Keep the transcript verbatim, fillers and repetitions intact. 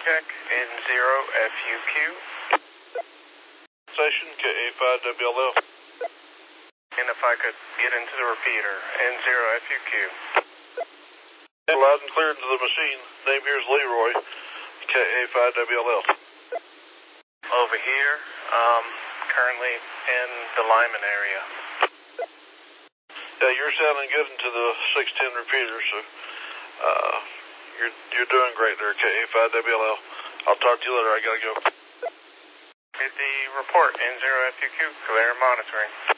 Check N zero F U Q. Station K A five W L L. And if I could get into the repeater, N zero F U Q. Loud and clear into the machine. Name here is Leroy, K A five W L L. Over here, um, currently in the Lyman area. Yeah, you're sounding good into the six ten repeater, so uh, you're you're doing great there, K A five W L L. I'll talk to you later. I gotta go. Hit the report, N zero F U Q, clear monitoring.